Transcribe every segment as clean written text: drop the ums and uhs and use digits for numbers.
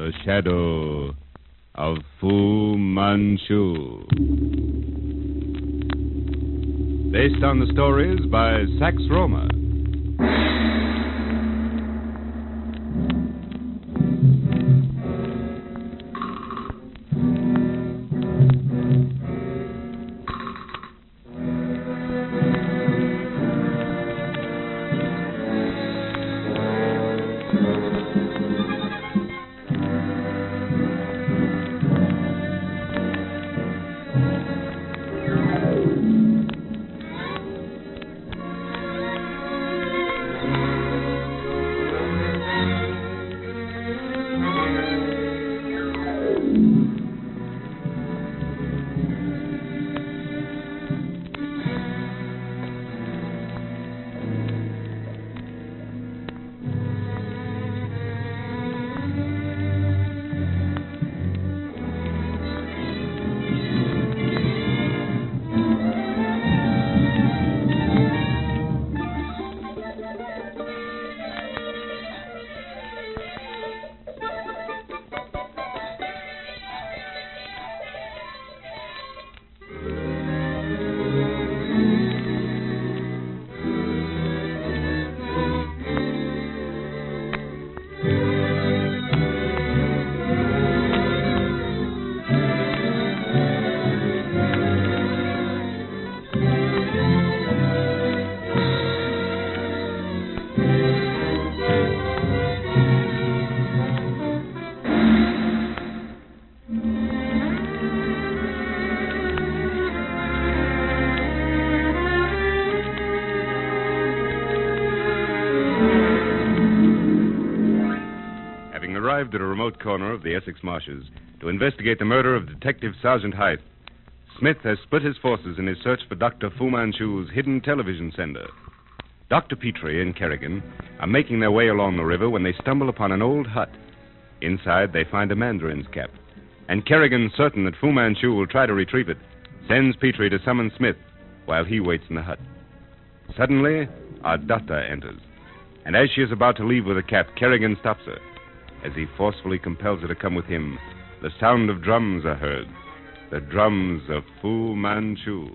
The Shadow of Fu Manchu. Based on the stories by Sax Roma. Arrived at a remote corner of the Essex marshes to investigate the murder of Detective Sergeant Hythe, Smith has split his forces in his search for Dr. Fu Manchu's hidden television sender. Dr. Petrie and Kerrigan are making their way along the river when they stumble upon an old hut. Inside, they find a mandarin's cap. And Kerrigan, certain that Fu Manchu will try to retrieve it, sends Petrie to summon Smith while he waits in the hut. Suddenly, Ardata enters. And as she is about to leave with the cap, Kerrigan stops her. As he forcefully compels her to come with him, the sound of drums are heard. The drums of Fu Manchu.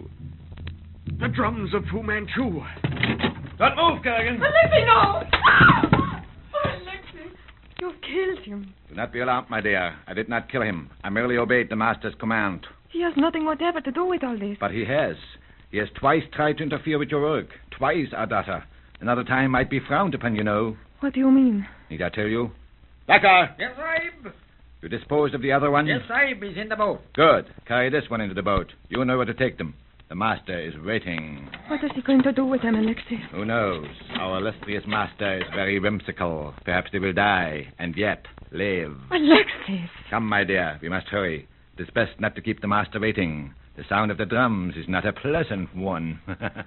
The drums of Fu Manchu. Don't move, Kerrigan. Alexei, no! Ah! Oh, Alexei, you've killed him. Do not be alarmed, my dear. I did not kill him. I merely obeyed the master's command. He has nothing whatever to do with all this. But he has. He has twice tried to interfere with your work. Twice, Ardata. Another time might be frowned upon, you know. What do you mean? Need I tell you? Dakar! Yes, Sahib. You disposed of the other one? Yes, Sahib. He's in the boat. Good. Carry this one into the boat. You know where to take them. The master is waiting. What is he going to do with them, Alexei? Who knows? Our illustrious master is very whimsical. Perhaps they will die, and yet live. Alexei! Come, my dear. We must hurry. It is best not to keep the master waiting. The sound of the drums is not a pleasant one.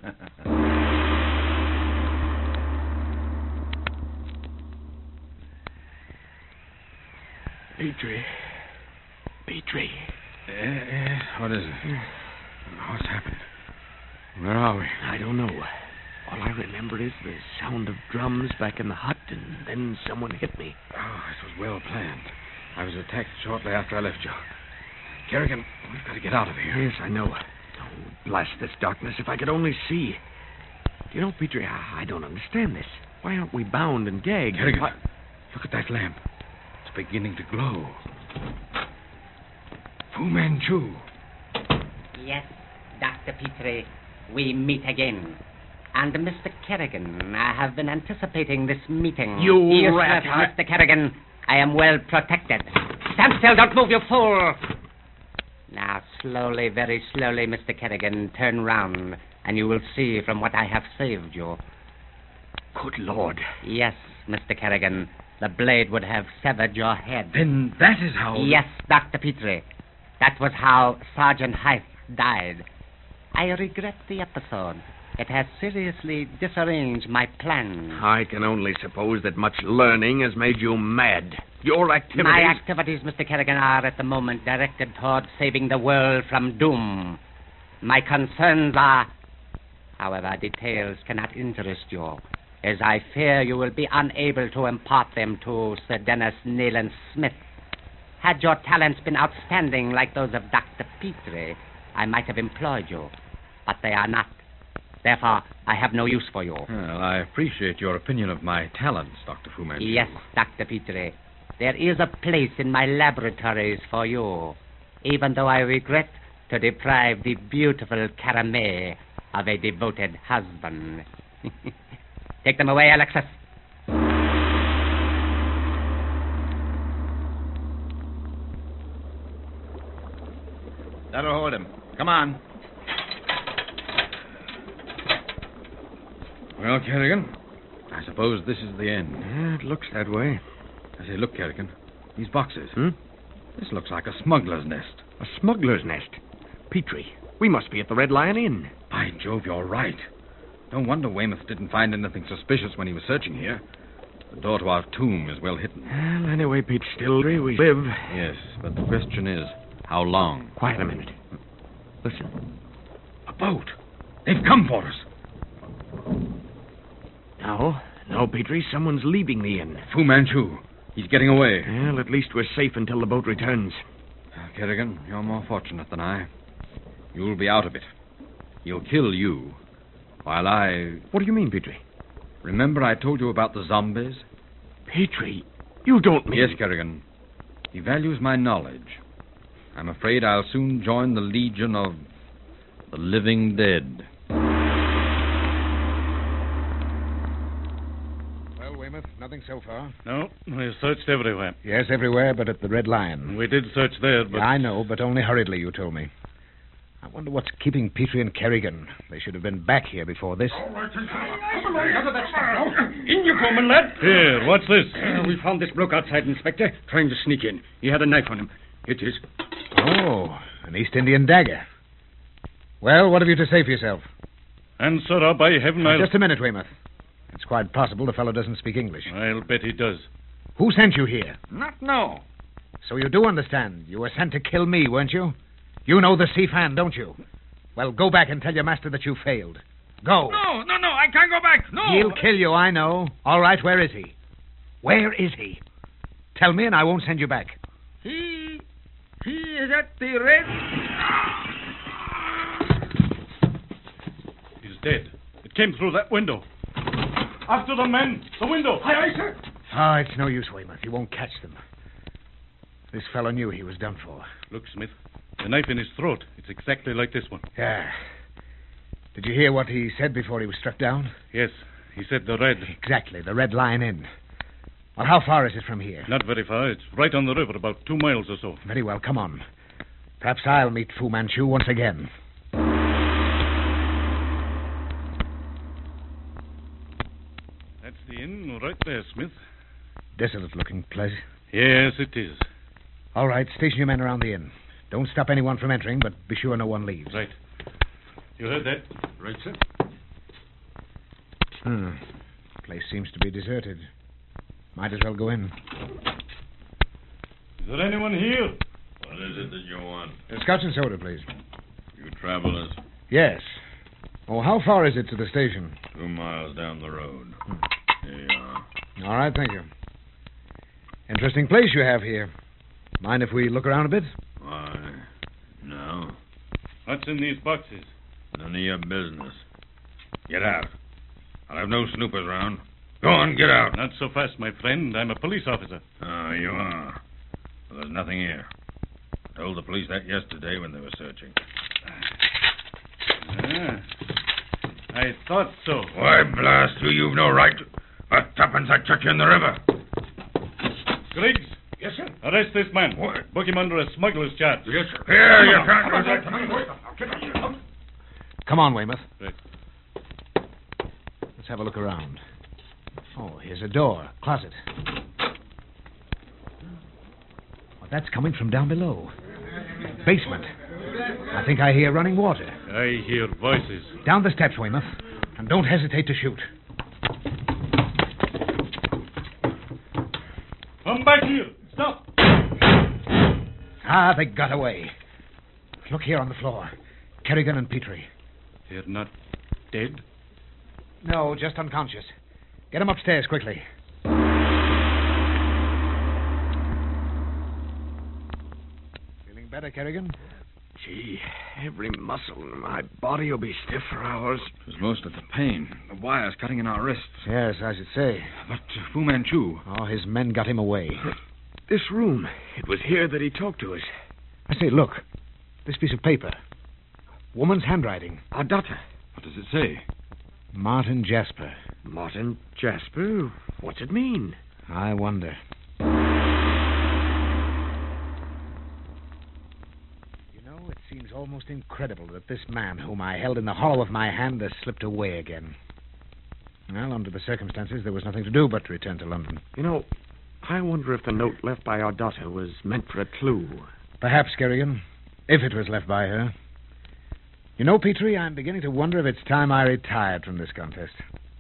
Petrie. What is it? What's happened? Where are we? I don't know. All I remember is the sound of drums back in the hut, and then someone hit me. Oh, this was well planned. I was attacked shortly after I left you. Kerrigan, we've got to get out of here. Yes, I know. Oh, blast this darkness. If I could only see. You know, Petrie, I don't understand this. Why aren't we bound and gagged? Kerrigan, look at that lamp. It's beginning to glow. Fu Manchu. Yes, Dr. Petrie, we meet again. And Mr. Kerrigan, I have been anticipating this meeting. You rat! Mr. Kerrigan, I am well protected. Stand still, don't move, you fool! Now, slowly, very slowly, Mr. Kerrigan, turn round, and you will see from what I have saved you. Good Lord. Yes, Mr. Kerrigan, the blade would have severed your head. Then that is how... Yes, Dr. Petrie. That was how Sergeant Hythe died. I regret the episode. It has seriously disarranged my plans. I can only suppose that much learning has made you mad. Your activities... My activities, Mr. Kerrigan, are at the moment directed toward saving the world from doom. My concerns are... However, details cannot interest you, as I fear you will be unable to impart them to Sir Dennis Nayland Smith, Had your talents been outstanding like those of Dr. Petrie, I might have employed you. But they are not. Therefore, I have no use for you. Well, I appreciate your opinion of my talents, Dr. Fu Manchu. Yes, Dr. Petrie. There is a place in my laboratories for you, even though I regret to deprive the beautiful Caramel of a devoted husband. Take them away, Alexis. That'll hold him. Come on. Well, Kerrigan, I suppose this is the end. Yeah, it looks that way. I say, look, Kerrigan, these boxes. Hmm? This looks like a smuggler's nest. A smuggler's nest. Petrie, we must be at the Red Lion Inn. By Jove, you're right. No wonder Weymouth didn't find anything suspicious when he was searching here. The door to our tomb is well hidden. Well, anyway, Pete, still we live. Yes, but the question is, how long? Quiet a minute. Listen. A boat. They've come for us. No, Petrie, someone's leaving the inn. Fu Manchu. He's getting away. Well, at least we're safe until the boat returns. Kerrigan, you're more fortunate than I. You'll be out of it. He'll kill you, while I... What do you mean, Petrie? Remember I told you about the zombies? Petrie, you don't mean... Yes, Kerrigan. He values my knowledge. I'm afraid I'll soon join the Legion of the Living Dead. Well, Weymouth, nothing so far. No, we searched everywhere. Yes, everywhere but at the Red Lion. We did search there, but... Yeah, I know, but only hurriedly, you told me. I wonder what's keeping Petrie and Kerrigan. They should have been back here before this. In you come, lad. Here, what's this? We found this bloke outside, Inspector, trying to sneak in. He had a knife on him. It is. Oh, an East Indian dagger. Well, what have you to say for yourself? Answer up, by heaven, I'll... Just a minute, Weymouth. It's quite possible the fellow doesn't speak English. I'll bet he does. Who sent you here? Not no. So you do understand. You were sent to kill me, weren't you? You know the Sifan, don't you? Well, go back and tell your master that you failed. Go. No, I can't go back. No. He'll kill you, I know. All right, where is he? Where is he? Tell me and I won't send you back. He is at the Red... He's dead. It came through that window. After the men. The window. Aye, sir. Oh, it's no use, Weymouth. You won't catch them. This fellow knew he was done for. Look, Smith. The knife in his throat. It's exactly like this one. Yeah. Did you hear what he said before he was struck down? Yes. He said the Red. Exactly, the Red Lion Inn. Well, how far is it from here? Not very far. It's right on the river, about 2 miles or so. Very well, come on. Perhaps I'll meet Fu Manchu once again. That's the inn right there, Smith. Desolate-looking place. Yes, it is. All right, station your men around the inn. Don't stop anyone from entering, but be sure no one leaves. Right. You heard that? Right, sir. Place seems to be deserted. Might as well go in. Is there anyone here? What is it that you want? Scotch and soda, please. You travelers? Yes. Oh, how far is it to the station? 2 miles down the road. Here you are. All right, thank you. Interesting place you have here. Mind if we look around a bit? Why, no. What's in these boxes? None of your business. Get out. I'll have no snoopers around. Go on, get out. Not so fast, my friend. I'm a police officer. Oh, you are. Well, there's nothing here. I told the police that yesterday when they were searching. I thought so. Why, blast you, you've no right. Tuppence, I chuck you in the river. Griggs, Yes, sir. arrest this man. What? Book him under a smuggler's charge. Yes, sir. Here, you can't... Come on, Weymouth. Right. Let's have a look around. Oh, here's a door. Closet. Well, that's coming from down below. Basement. I think I hear running water. I hear voices. Down the steps, Weymouth. And don't hesitate to shoot. Come back here. Stop. Ah, they got away. Look here on the floor. Kerrigan and Petrie. They're not dead? No, just unconscious. Get them upstairs quickly. better, Kerrigan? Gee, every muscle in my body will be stiff for hours. It was most of the pain. The wires cutting in our wrists. Yes, I should say. But Fu Manchu... Oh, his men got him away. This room, it was here that he talked to us. I say, look. This piece of paper. Woman's handwriting. Our daughter. What does it say? Martin Jasper. Martin Jasper? What's it mean? I wonder. It seems almost incredible that this man, whom I held in the hollow of my hand, has slipped away again. Well, under the circumstances, there was nothing to do but return to London. You know, I wonder if the note left by our daughter was meant for a clue. Perhaps, Kerrigan, if it was left by her. You know, Petrie, I'm beginning to wonder if it's time I retired from this contest.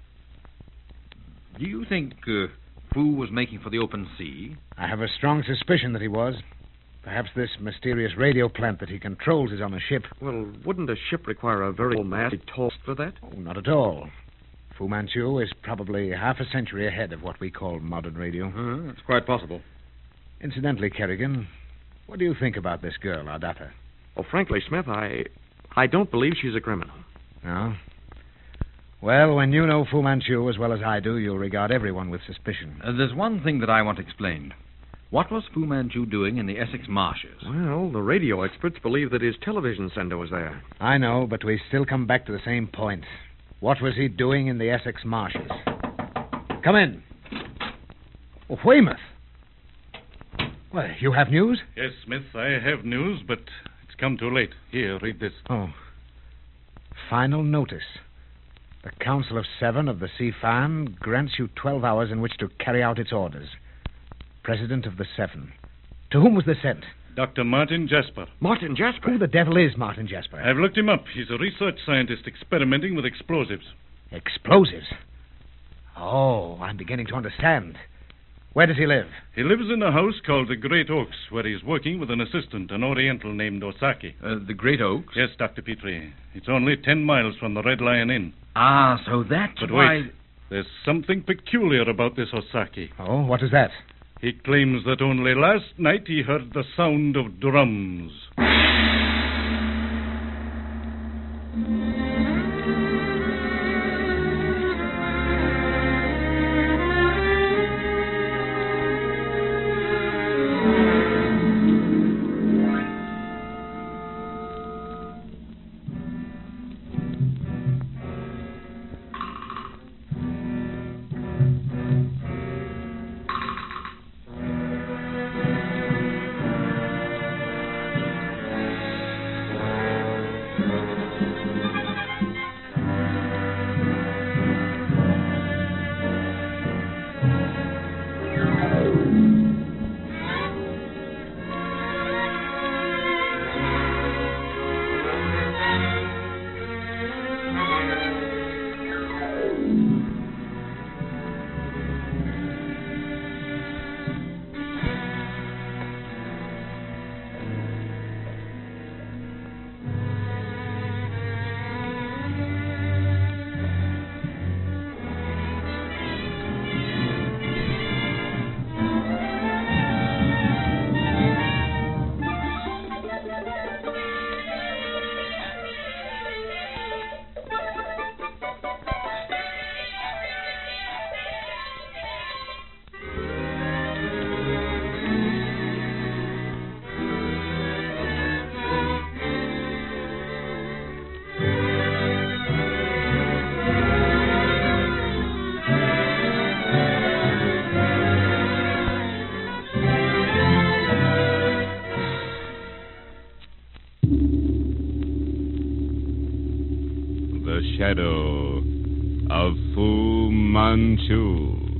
Do you think Fu was making for the open sea? I have a strong suspicion that he was. Perhaps this mysterious radio plant that he controls is on a ship. Well, wouldn't a ship require a very mast tossed for that? Oh, not at all. Fu Manchu is probably half a century ahead of what we call modern radio. That's quite possible. Incidentally, Kerrigan, what do you think about this girl, our daughter? Oh, frankly, Smith, I don't believe she's a criminal. No? Well, when you know Fu Manchu as well as I do, you'll regard everyone with suspicion. There's one thing that I want explained. What was Fu Manchu doing in the Essex marshes? Well, the radio experts believe that his television sender was there. I know, but we still come back to the same point. What was he doing in the Essex marshes? Come in. Oh, Weymouth. Well, you have news? Yes, Smith, I have news, but it's come too late. Here, read this. Oh. Final notice. The Council of Seven of the Sea Fan grants you 12 hours in which to carry out its orders. President of the Seven. To whom was this sent? Dr. Martin Jasper. Martin Jasper? Who the devil is Martin Jasper? I've looked him up. He's a research scientist experimenting with explosives. Explosives? Oh, I'm beginning to understand. Where does he live? He lives in a house called the Great Oaks, where he's working with an assistant, an Oriental named Osaki. The Great Oaks? Yes, Dr. Petrie. It's only 10 miles from the Red Lion Inn. Ah, so that's but why... wait. There's something peculiar about this Osaki. Oh, what is that? He claims that only last night he heard the sound of drums. The Shadow of Fu Manchu.